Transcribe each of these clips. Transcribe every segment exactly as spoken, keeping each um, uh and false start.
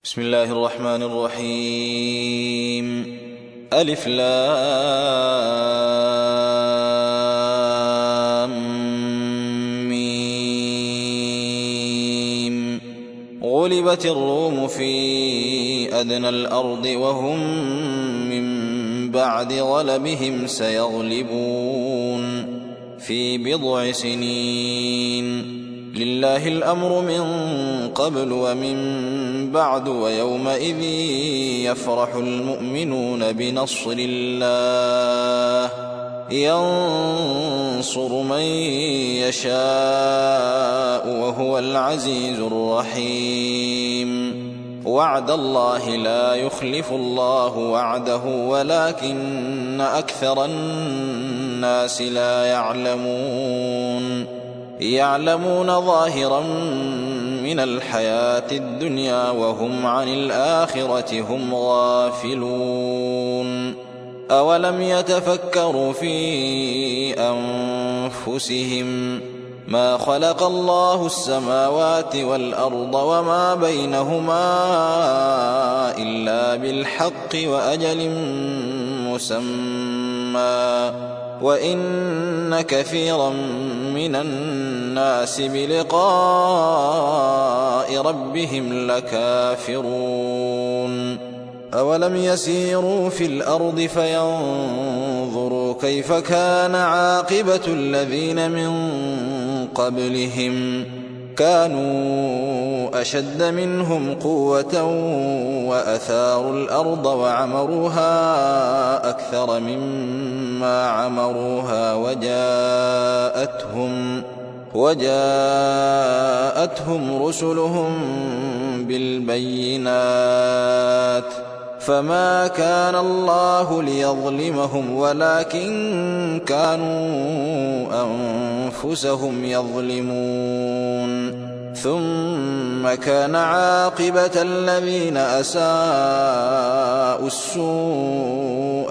بسم الله الرحمن الرحيم. ألف لام ميم. غلبت الروم في أدنى الأرض وهم من بعد غلبهم سيغلبون في بضع سنين. لله الأمر من قبل ومن بعد ويومئذ يفرح المؤمنون بنصر الله ينصر من يشاء وهو العزيز الرحيم. وعد الله لا يخلف الله وعده ولكن أكثر الناس لا يعلمون. يعلمون ظاهرا من الحياة الدنيا وهم عن الآخرة هم غافلون. أولم يتفكروا في أنفسهم ما خلق الله السماوات والأرض وما بينهما إلا بالحق وأجل مسمى وإن كثيرا من الناس بلقاء ربهم لكافرون. أولم يسيروا في الأرض فينظروا كيف كان عاقبة الذين من قبلهم كانوا أشد منهم قوة وأثاروا الأرض وعمروها أكثر مما عمروها وجاءتهم وجاءتهم رسلهم بالبينات فما كان الله ليظلمهم ولكن كانوا أنفسهم يظلمون. ثم كان عاقبة الذين أساءوا السوء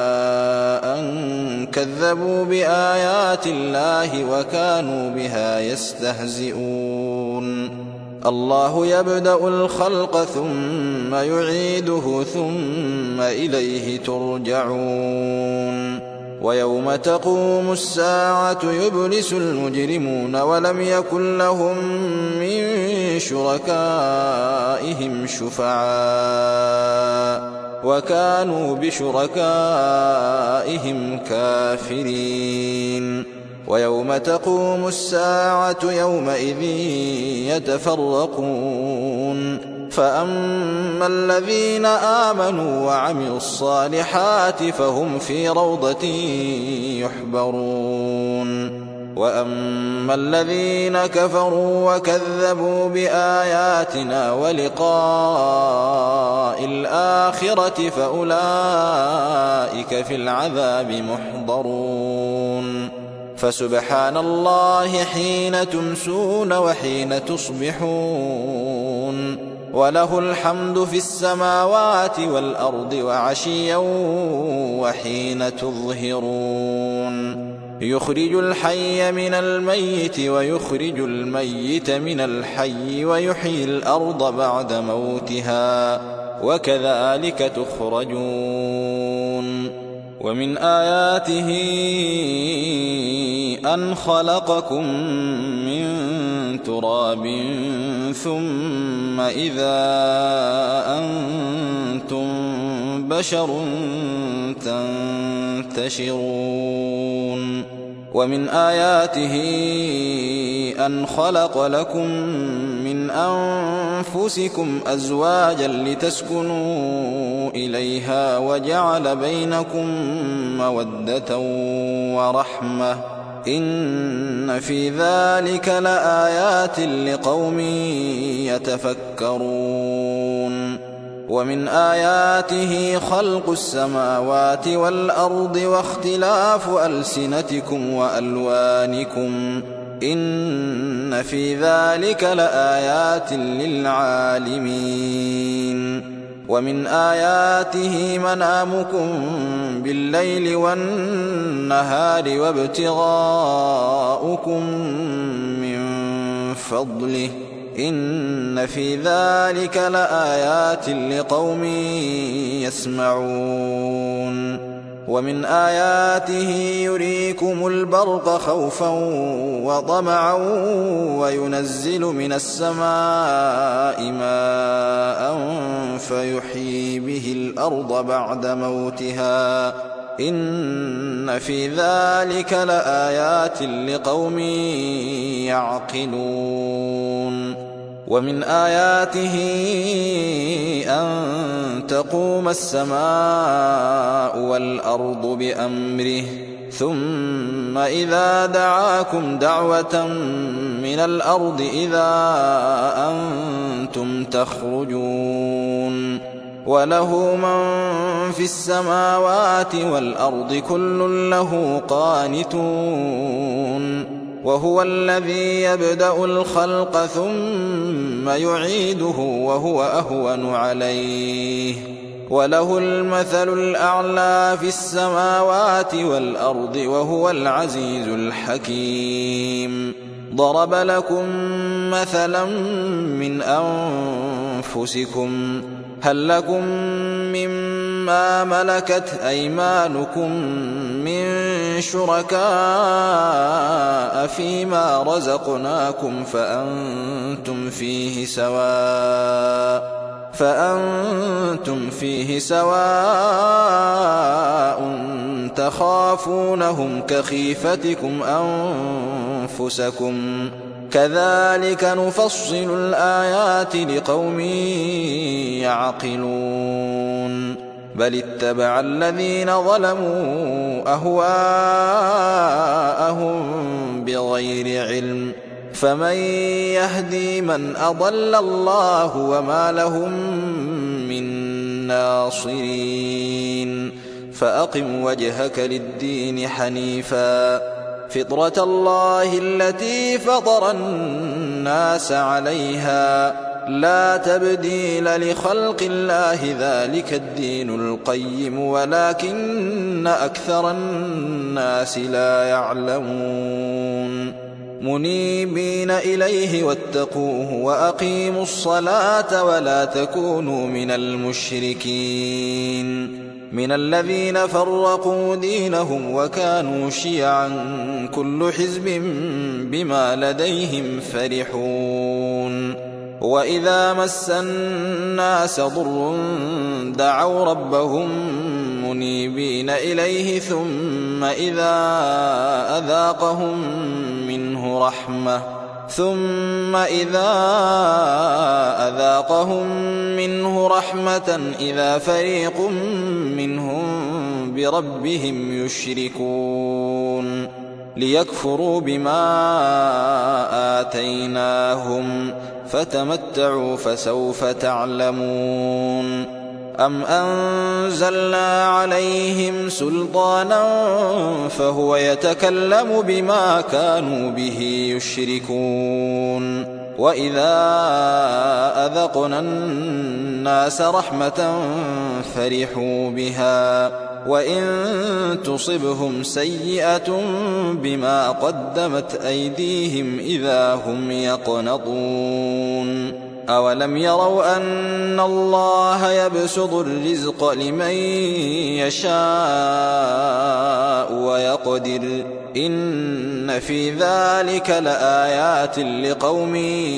أن كذبوا بآيات الله وكانوا بها يستهزئون. الله يبدأ الخلق ثم يعيده ثم إليه ترجعون. ويوم تقوم الساعة يبلس المجرمون ولم يكن لهم من شركائهم شفعاء وكانوا بشركائهم كافرين. ويوم تقوم الساعة يومئذ يتفرقون فأما الذين آمنوا وعملوا الصالحات فهم في روضة يحبرون. وأما الذين كفروا وكذبوا بآياتنا ولقاء الآخرة فأولئك في العذاب محضرون. فسبحان الله حين تمسون وحين تصبحون وله الحمد في السماوات والأرض وعشيا وحين تظهرون. يخرج الحي من الميت ويخرج الميت من الحي ويحيي الأرض بعد موتها وكذلك تخرجون. ومن آياته أن خلقكم من تراب ثم إذا أنتم بشر تنتشرون. ومن آياته أن خلق لكم من أنفسكم أزواجا لتسكنوا إليها وجعل بينكم مودة ورحمة إن في ذلك لآيات لقوم يتفكرون. ومن آياته خلق السماوات والأرض واختلاف ألسنتكم وألوانكم إن في ذلك لآيات للعالمين. ومن آياته منامكم بالليل والنهار وابتغاؤكم من فضله إن في ذلك لآيات لقوم يسمعون ومن آياته يريكم البرق خوفا وطمعا وينزل من السماء ماء فيحيي به الأرض بعد موتها إن في ذلك لآيات لقوم يعقلون ومن آياته أن تقوم السماء والأرض بأمره ثم إذا دعاكم دعوة من الأرض إذا أنتم تخرجون وله من في السماوات والأرض كل له قانتون وهو الذي يبدأ الخلق ثم يعيده وهو أهون عليه وله المثل الأعلى في السماوات والأرض وهو العزيز الحكيم ضرب لكم مثلا من أنفسكم هل لكم مما ملكت أيمانكم من شركاء فيما رزقناكم فأنتم فيه سواء فأنتم فيه سواء تخافونهم كخيفتكم أنفسكم كذلك نفصل الآيات لقوم يعقلون بل اتبع الذين ظلموا أهواءهم بغير علم فمن يهدي من أضل الله وما لهم من ناصرين فأقم وجهك للدين حنيفا فطرة الله التي فطر الناس عليها لا تبديل لخلق الله ذلك الدين القيم ولكن أكثر الناس لا يعلمون منيبين إليه واتقوه وأقيموا الصلاة ولا تكونوا من المشركين من الذين فرقوا دينهم وكانوا شيعا كل حزب بما لديهم فرحون وإذا مس الناس ضر دعوا ربهم منيبين إليه ثم إذا أذاقهم منه رحمة ثم إذا أذاقهم منه رحمة إذا فريق منهم بربهم يشركون ليكفروا بما آتيناهم فتمتعوا فسوف تعلمون أم أنزلنا عليهم سلطانا فهو يتكلم بما كانوا به يشركون وإذا أذقنا الناس رحمة فرحوا بها وإن تصبهم سيئة بما قدمت أيديهم إذا هم يقنطون أولم يروا أن الله يبسط الرزق لمن يشاء ويقدر إن في ذلك لآيات لقوم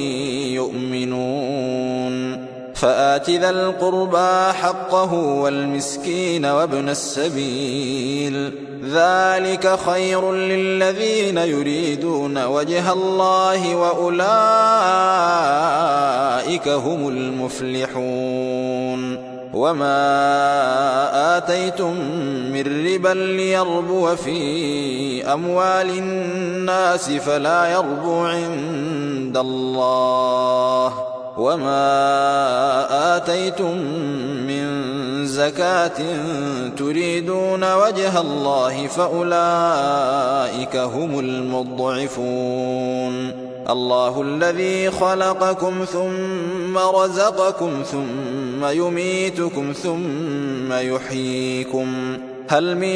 يؤمنون فآت ذا القربى حقه والمسكين وابن السبيل ذلك خير للذين يريدون وجه الله وأولئك هم المفلحون وما آتيتم من ربا ليربو في أموال الناس فلا يربو عند الله وما آتيتم من زكاة تريدون وجه الله فأولئك هم المضعفون الله الذي خلقكم ثم رزقكم ثم يميتكم ثم يحييكم هل من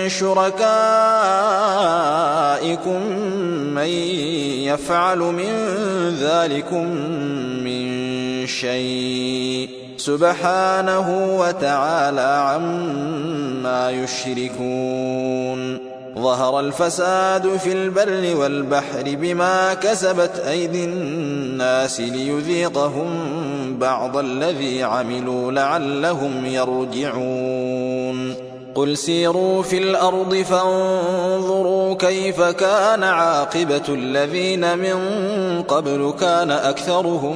شركائكم من يفعل من ذلكم من شيء سبحانه وتعالى عما يشركون ظهر الفساد في البر والبحر بما كسبت أيدي الناس ليذيقهم بعض الذي عملوا لعلهم يرجعون قل سيروا في الأرض فانظروا كيف كان عاقبة الذين من قبل كان أكثرهم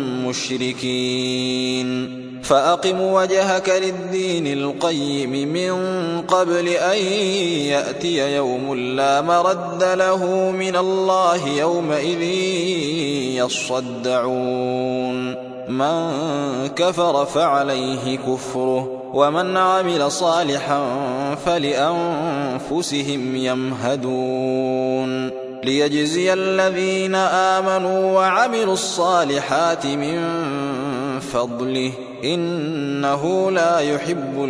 مشركين فأقم وجهك للدين القيم من قبل أن يأتي يوم لا مرد له من الله يومئذ يصدعون من كفر فعليه كفره ومن عمل صالحا فلأنفسهم يمهدون ليجزي الذين آمنوا وعملوا الصالحات من فضله إنه لا يحب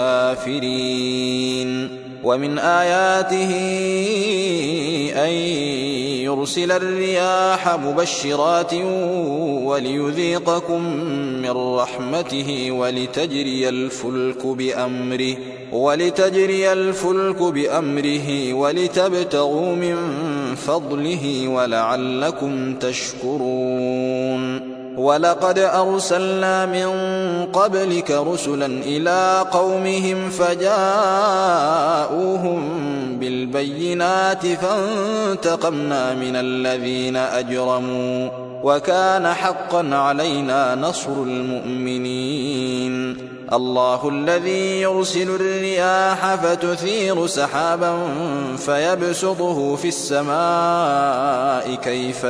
الكافرين ومن آياته أن يرسل الرياح مبشرات وليذيقكم من رحمته ولتجري الفلك بأمره ولتجري الفلك بأمره ولتبتغوا من فضله ولعلكم تشكرون ولقد أرسلنا من قبلك رسلا إلى قومهم فجاءوهم بالبينات فانتقمنا من الذين أجرموا وكان حقا علينا نصر المؤمنين الله الذي يرسل الرياح فتثير سحابا فيبسطه في السماء كيف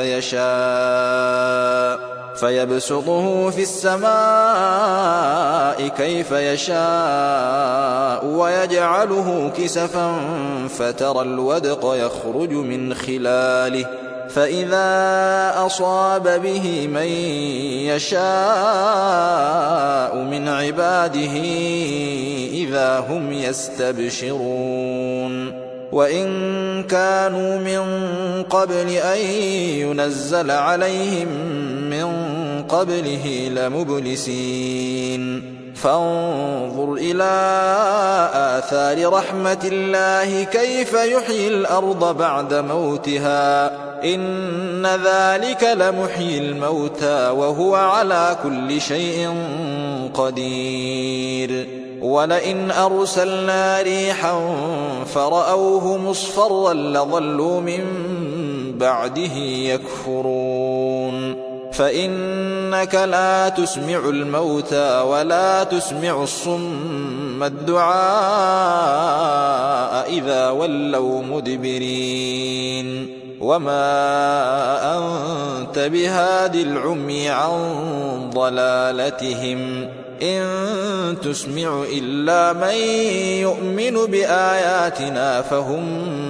يشاء فيبسطه في السماء كيف يشاء ويجعله كسفا فترى الودق يخرج من خلاله فإذا أصاب به من يشاء من عباده إذا هم يستبشرون وإن كانوا من قبل أن ينزل عليهم من قبله لمبلسين فانظر إلى آثار رحمة الله كيف يحيي الأرض بعد موتها إن ذلك لمحيي الموتى وهو على كل شيء قدير ولئن أرسلنا ريحا فرأوه مصفرا لظلوا من بعده يكفرون فإنك لا تسمع الموتى ولا تسمع الصم الدعاء إذا ولوا مدبرين وما أنت بهاد العمي عن ضلالتهم إن تسمع إلا من يؤمن بآياتنا فهم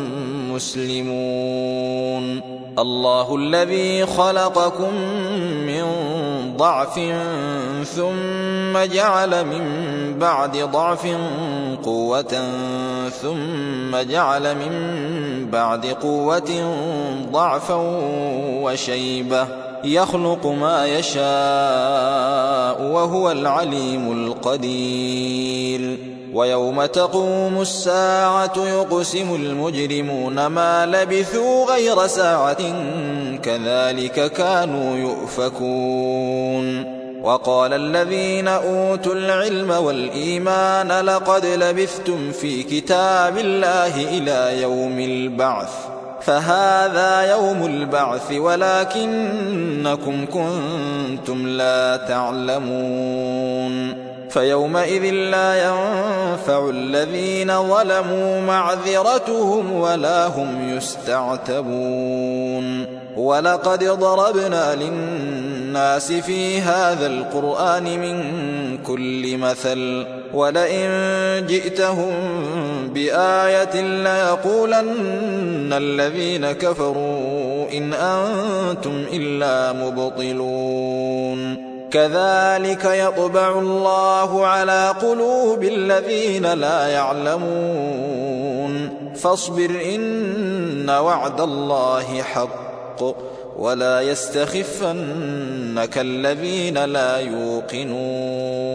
مسلمون الله الذي خلقكم من ضعف ثم جعل من بعد ضعف قوة ثم جعل من بعد قوة ضعفا وشيبة يخلق ما يشاء وهو العليم القدير ويوم تقوم الساعة يقسم المجرمون ما لبثوا غير ساعة كذلك كانوا يؤفكون وقال الذين أوتوا العلم والإيمان لقد لبثتم في كتاب الله إلى يوم البعث فهذا يوم البعث ولكنكم كنتم لا تعلمون فيومئذ لا ينفع الذين ظلموا معذرتهم ولا هم يستعتبون ولقد ضربنا للناس في هذا القرآن من كل مثل ولئن جئتهم بآية ليقولن الذين كفروا إن أنتم إلا مبطلون كذلك يطبع الله على قلوب الذين لا يعلمون فاصبر إن وعد الله حق ولا يستخفنك الذين لا يوقنون